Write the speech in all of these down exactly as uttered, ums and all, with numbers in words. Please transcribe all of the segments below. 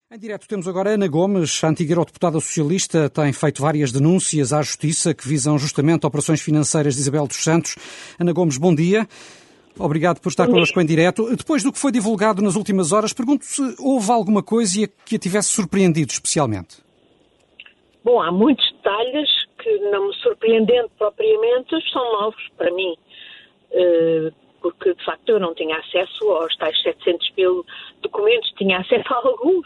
Em direto temos agora Ana Gomes, a antiga eurodeputada socialista, tem feito várias denúncias à Justiça que visam justamente operações financeiras de Isabel dos Santos. Ana Gomes, bom dia. Obrigado por estar connosco em direto. Depois do que foi divulgado nas últimas horas, pergunto se houve alguma coisa que a tivesse surpreendido especialmente. Bom, há muitos detalhes que, não me surpreendendo propriamente, são novos para mim. Porque, de facto, eu não tinha acesso aos tais setecentos mil documentos, tinha acesso a alguns.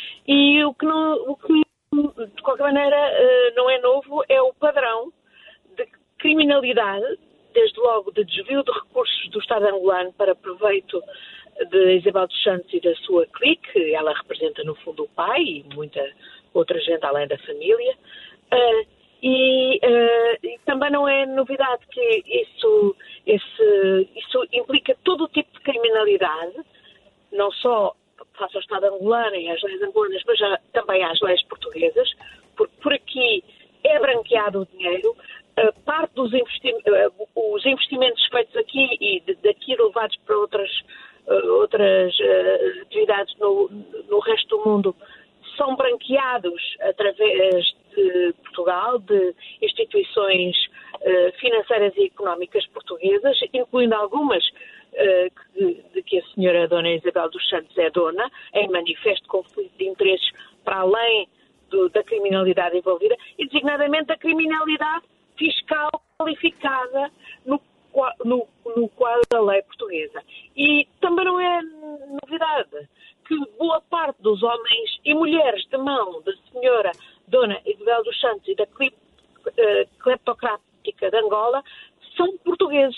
E o que, não, o que de qualquer maneira, não é novo é o padrão de criminalidade, desde logo de desvio de recursos do Estado angolano para proveito de Isabel dos Santos e da sua clique. Ela representa, no fundo, o pai e muita outra gente além da família. Uh, e, uh, e também não é novidade que isso, esse, isso implica todo o tipo de criminalidade, não só face ao Estado angolano e às leis angolanas, mas já, também às leis portuguesas, porque por aqui é branqueado o dinheiro. Uh, parte dos investi- uh, os investimentos feitos aqui e de, daqui levados para outras, uh, outras uh, atividades no, no resto do mundo são branqueados através de Portugal, de instituições uh, financeiras e económicas portuguesas, incluindo algumas uh, de, de que a senhora Dona Isabel dos Santos é dona, em manifesto conflito de interesses para além do, da criminalidade envolvida, e designadamente a criminalidade fiscal qualificada no, no, no quadro da lei portuguesa. E também não é novidade que boa parte dos homens e mulheres de mão da senhora Dona Isabel dos Santos e da clip, uh, cleptocrática de Angola são portugueses.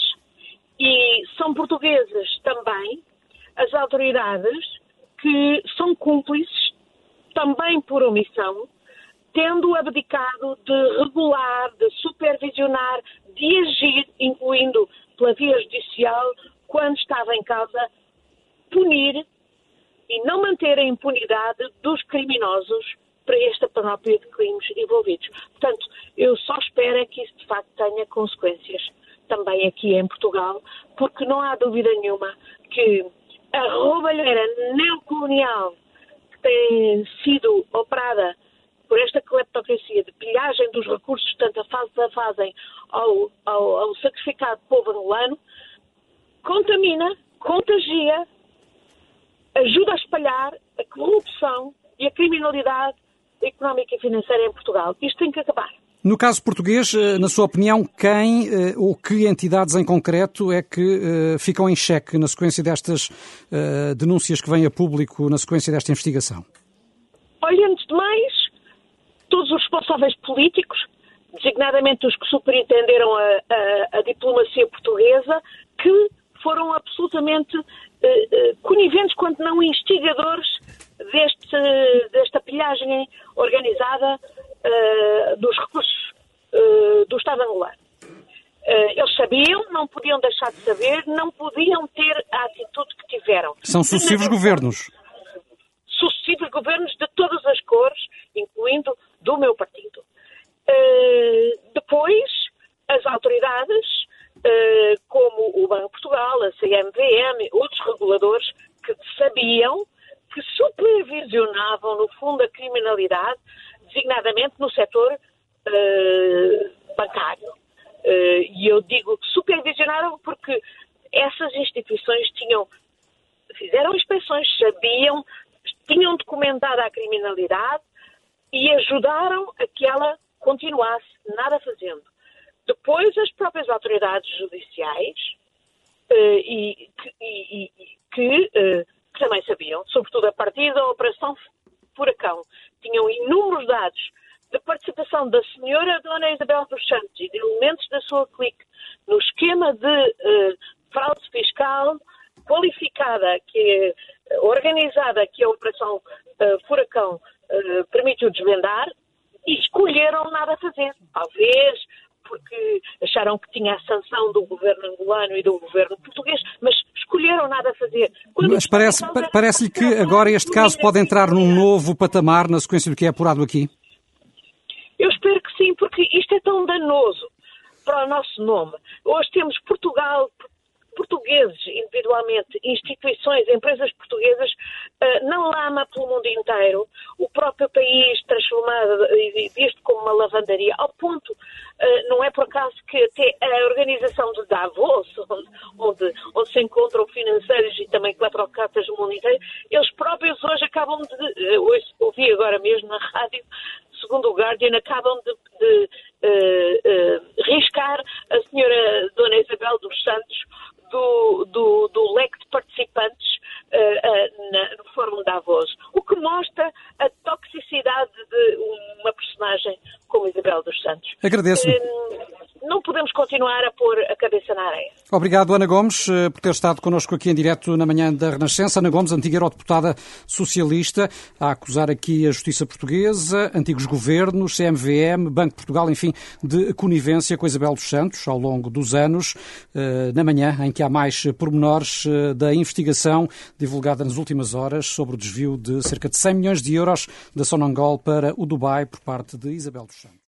E são portuguesas também as autoridades que são cúmplices, também por omissão, tendo abdicado de regular, de supervisionar, de agir, incluindo pela via judicial, quando estava em causa punir e não manter a impunidade dos criminosos para esta panóplia de crimes envolvidos. Portanto, eu só espero é que isso de facto tenha consequências também aqui em Portugal, porque não há dúvida nenhuma que a roubalheira neocolonial que tem sido operada por esta cleptocracia de pilhagem dos recursos, tanto a fase a fazem ao, ao, ao sacrificado povo angolano, contamina, contagia, ajuda a espalhar a corrupção e a criminalidade económica e financeira em Portugal. Isto tem que acabar. No caso português, na sua opinião, quem ou que entidades em concreto é que uh, ficam em xeque na sequência destas uh, denúncias que vêm a público na sequência desta investigação? Olha, antes de mais, todos os responsáveis políticos, designadamente os que superintenderam a, a, a diplomacia portuguesa, que foram absolutamente uh, uh, coniventes, quando não instigadores, deste, desta pilhagem organizada uh, dos recursos uh, do Estado angolano. Uh, eles sabiam, não podiam deixar de saber, não podiam ter a atitude que tiveram. São sucessivos governos. Sucessivos governos de todas as cores, incluindo do meu partido. Uh, depois, as autoridades, uh, como o Banco de Portugal, a C M V M, outros reguladores, que sabiam, que supervisionavam, no fundo, a criminalidade, designadamente no setor uh, bancário. Uh, e eu digo que supervisionaram porque essas instituições tinham, fizeram inspeções, sabiam, tinham documentado a criminalidade e ajudaram a que ela continuasse, nada fazendo. Depois, as próprias autoridades judiciais uh, e, e, e, que, uh, que também sabiam, sobretudo a partir da Operação Furacão, tinham inúmeros dados de participação da senhora Dona Isabel dos Santos e de elementos da sua clique no esquema de uh, fraude fiscal qualificada, que é organizada, que a Operação uh, Furacão uh, permitiu desvendar, e escolheram nada fazer. Talvez porque acharam que tinha a sanção do governo angolano e do governo português, mas escolheram nada fazer. Quando mas parece, parece-lhe que agora este caso pode entrar num novo patamar na sequência do que é apurado aqui? Eu espero que sim, porque isto é tão danoso para o nosso nome. Hoje temos Portugal portugueses, individualmente, instituições, empresas portuguesas, uh, na lama pelo mundo inteiro, o próprio país transformado e visto como uma lavandaria, ao ponto, uh, não é por acaso que até a organização de Davos, onde, onde, onde se encontram financeiros e também cleptocratas do mundo inteiro, eles próprios hoje acabam de, uh, hoje, ouvi agora mesmo na rádio, segundo o Guardian, acabam de, de uh, uh, riscar a senhora Dona Isabel dos Santos do, do, do leque de participantes uh, uh, na, no Fórum Davos, o que mostra a toxicidade de uma personagem como Isabel dos Santos. Agradeço. Uh, não podemos continuar a pôr a cabeça na areia. Obrigado, Ana Gomes, por ter estado connosco aqui em direto na manhã da Renascença. Ana Gomes, antiga eurodeputada socialista, a acusar aqui a Justiça Portuguesa, antigos governos, C M V M, Banco de Portugal, enfim, de conivência com Isabel dos Santos ao longo dos anos, na manhã em que há mais pormenores da investigação divulgada nas últimas horas sobre o desvio de cerca de cem milhões de euros da Sonangol para o Dubai por parte de Isabel dos Santos.